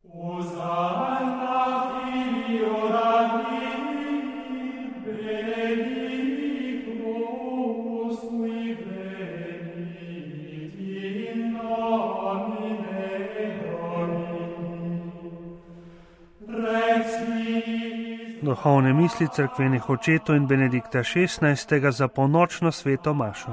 Duhovne misli cerkvenih očetov in Benedikta XVI. Za polnočno sveto mašo.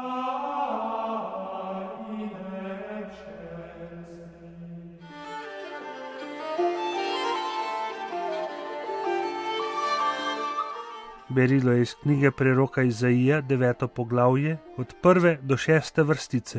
Berilo je iz knjige preroka Izaija, 9. poglavje, od 1. do 6. vrstice.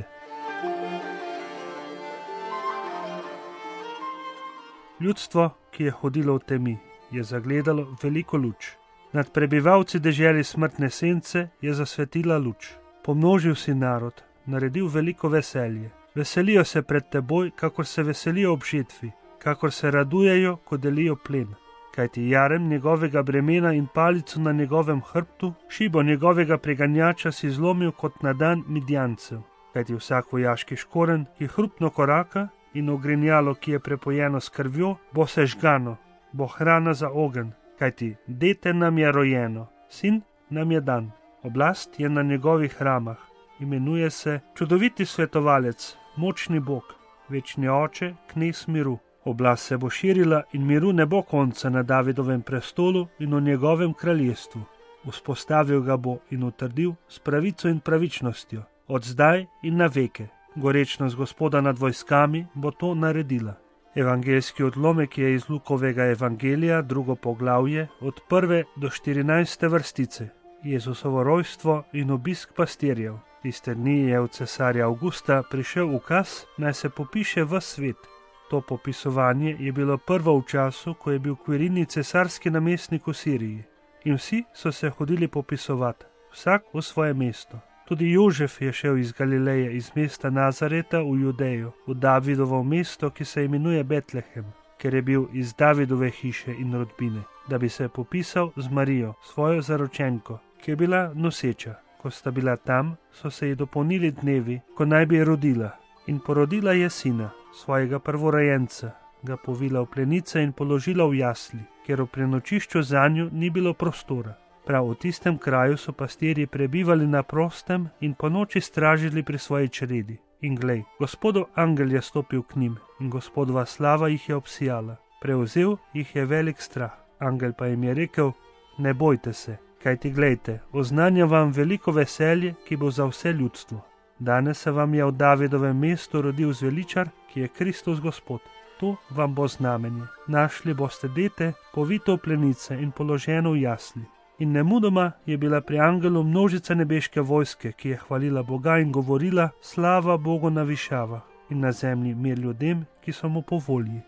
Ljudstvo, ki je hodilo v temi, je zagledalo veliko luč. Nad prebivalci deželi smrtne sence je zasvetila luč. Pomnožil si narod, naredil veliko veselje. Veselijo se pred teboj, kakor se veselijo ob žetvi, kakor se radujejo, ko delijo plen. Kajti jarem njegovega bremena in palico na njegovem hrbtu, šibo njegovega preganjača si zlomil kot na dan Midjancev. Kajti vsak vojaški škoren, ki hrupno koraka, in ogrinjalo, ki je prepojeno s krvjo, bo sežgano, bo hrana za ogenj. Kajti dete nam je rojeno, sin nam je dan, oblast je na njegovih ramah. Imenuje se čudoviti svetovalec, močni Bog, večni oče, knez miru. Oblast se bo širila in miru ne bo konca na Davidovem prestolu in v njegovem kraljestvu. Vzpostavil ga bo in utrdil s pravico in pravičnostjo, od zdaj in na veke. Gorečnost Gospoda nad vojskami bo to naredila. Evangeljski odlomek je iz Lukovega evangelija, 2. poglavje, od 1. do 14. vrstice. Jezusovo rojstvo in obisk pastirjev. Tiste dni je od cesarja Avgusta prišel ukaz, naj se popiše ves svet. To popisovanje je bilo prvo v času, ko je bil Kvirinij cesarski namestnik v Siriji. In vsi so se hodili popisovati, vsak v svoje mesto. Tudi Jožef je šel iz Galileje, iz mesta Nazareta v Judejo, v Davidovo mesto, ki se imenuje Betlehem, ker je bil iz Davidove hiše in rodbine, da bi se popisal z Marijo, svojo zaročenko, ki je bila noseča. Ko sta bila tam, so se ji dopolnili dnevi, ko naj bi rodila. In porodila je sina, svojega prvorojenca, ga povila v plenice in položila v jasli, ker v prenočišču zanju ni bilo prostora. Prav v tistem kraju so pastirji prebivali na prostem in po noči stražili pri svoji čredi. In glej, Gospodov angel je stopil k njim in Gospodova slava jih je obsijala. Prevzel jih je velik strah. Angel pa jim je rekel: ne bojte se, kajti glejte, oznanjam vam veliko veselje, ki bo za vse ljudstvo. Danes se vam je v Davidovem mestu rodil zveličar, ki je Kristus Gospod. To vam bo znamenje. Našli boste dete, povito v plenice in položeno v jasli. In nemudoma je bila pri angelu množica nebeške vojske, ki je hvalila Boga in govorila: slava Bogu na višavah in na zemlji mir ljudem, ki so mu po volji.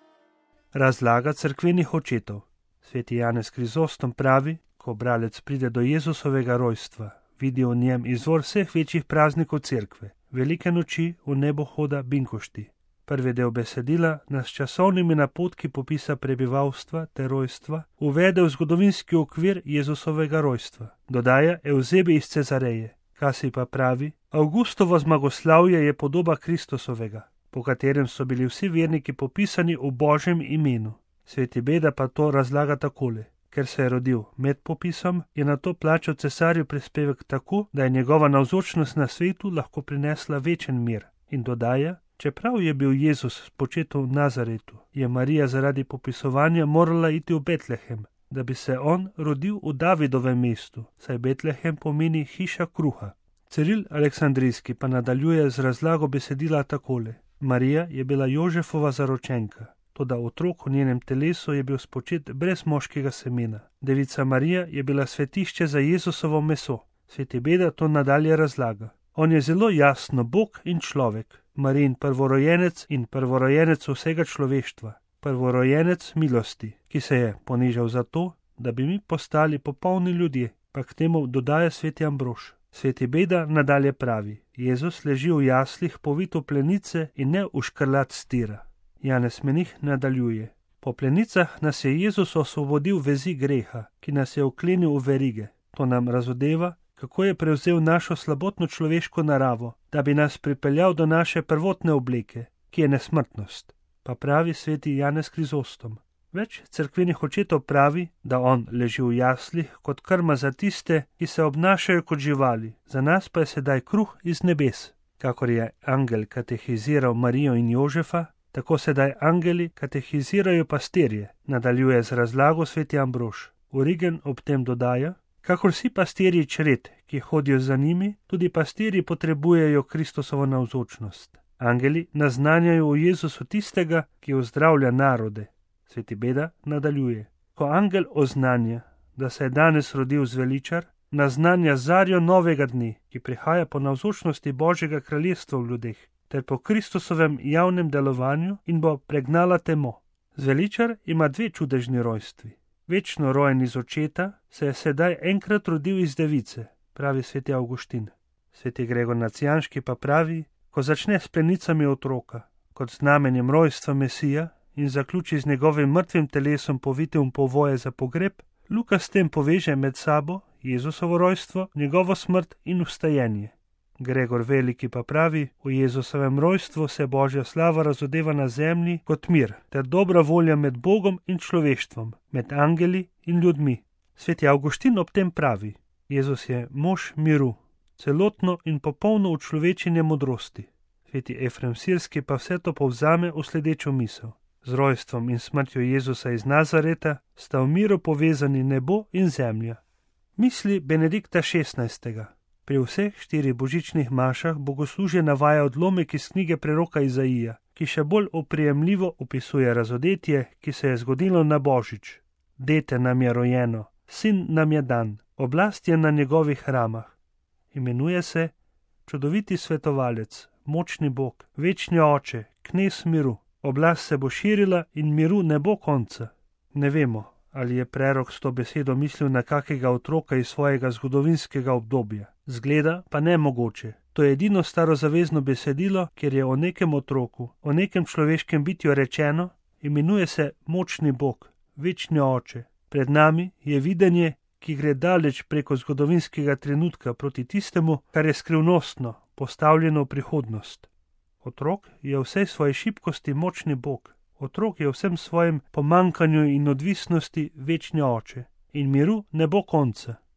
Razlaga cerkvenih očetov. Sveti Janez Krizostom pravi, ko bralec pride do Jezusovega rojstva, vidi v njem izvor vseh večjih praznikov cerkve, velike noči v nebohoda Binkošti. Prvi del besedila nas časovnimi napotki popisa prebivalstva ter rojstva uvede v zgodovinski okvir Jezusovega rojstva. Dodaja Evzebi iz Cezareje, Kasi pa pravi: Avgustovo zmagoslavje je podoba Kristusovega, po katerem so bili vsi verniki popisani v Božjem imenu. Sveti Beda pa to razlaga takole: ker se je rodil med popisom, je na to plačal cesarju prispevek tako, da je njegova navzočnost na svetu lahko prinesla večen mir. In dodaja: čeprav je bil Jezus spočet v Nazaretu, je Marija zaradi popisovanja morala iti v Betlehem, da bi se on rodil v Davidovem mestu, saj Betlehem pomeni hiša kruha. Ciril Aleksandrijski pa nadaljuje z razlago besedila takole: Marija je bila Jožefova zaročenka, toda otrok v njenem telesu je bil spočet brez moškega semena. Devica Marija je bila svetišče za Jezusovo meso. Sveti Beda to nadalje razlaga. On je zelo jasno Bog in človek, Marijin prvorojenec in prvorojenec vsega človeštva, prvorojenec milosti, ki se je ponižal zato, da bi mi postali popolni ljudje, pa k temu dodaja sveti Ambrož. Sveti Beda nadalje pravi: Jezus leži v jaslih povit v plenice in ne v škrlat stira. Janez Menih nadaljuje: po plenicah nas je Jezus osvobodil vezi greha, ki nas je vklenil v verige. To nam razodeva, kako je prevzel našo slabotno človeško naravo, da bi nas pripeljal do naše prvotne obleke, ki je nesmrtnost. pa pravi sveti Janez Krizostom. Več cerkvenih očetov pravi, da on leži v jaslih kot krma za tiste, ki se obnašajo kot živali, za nas pa je sedaj kruh iz nebes. Kakor je angel katehiziral Marijo in Jožefa, tako sedaj angeli katehizirajo pastirje, nadaljuje z razlago sveti Ambrož. Origen ob tem dodaja: kakor vsi pastirji čred, ki hodijo za njimi, tudi pastirji potrebujejo Kristusovo navzočnost. Angeli naznanjajo o Jezusu tistega, ki ozdravlja narode. Sveti Beda nadaljuje: ko angel oznanja, da se je danes rodil zveličar, naznanja zarjo novega dne, ki prihaja po navzočnosti Božjega kraljestva v ljudeh, ter po Kristusovem javnem delovanju in bo pregnala temo. Zveličar ima dve čudežni rojstvi. Večno rojen iz očeta se je sedaj enkrat rodil iz device, pravi sveti Avguštin. Sveti Gregor Nacijanški pa pravi: ko začne s plenicami otroka, kot znamenjem rojstva Mesija, in zaključi z njegovim mrtvim telesom povitim v povoje za pogreb, Luka s tem poveže med sabo Jezusovo rojstvo, njegovo smrt in vstajenje. Gregor Veliki pa pravi: v Jezusovem rojstvu se Božja slava razodeva na zemlji kot mir, ter dobra volja med Bogom in človeštvom, med angeli in ljudmi. Sveti Avguštin ob tem pravi: Jezus je mož miru, celotno in popolno učlovečenje modrosti. Sveti Efrem Sirski pa vse to povzame v sledečo misel: z rojstvom in smrtjo Jezusa iz Nazareta sta v miru povezani nebo in zemlja. Misli Benedikta XVI. Pri vseh 4 božičnih mašah bogoslužje navaja odlomek iz knjige preroka Izaija, ki še bolj oprijemljivo opisuje razodetje, ki se je zgodilo na Božič. Dete nam je rojeno, sin nam je dan, oblast je na njegovih ramah. Imenuje se čudoviti svetovalec, močni Bog, večni oče, knez miru. Oblast se bo širila in miru ne bo konca. Ne vemo, ali je prerok s to besedo mislil na kakega otroka iz svojega zgodovinskega obdobja. Zgleda pa nemogoče. To je edino starozavezno besedilo, kjer je o nekem otroku, o nekem človeškem bitju rečeno: imenuje se močni Bog, večni oče. Pred nami je videnje, ki gre daleč preko zgodovinskega trenutka proti tistemu, kar je skrivnostno, postavljeno v prihodnost. Otrok je v vsej svoji šibkosti močni Bog. Otrok je v vsem svojem pomankanju in odvisnosti večni oče. In miru ne bo konca.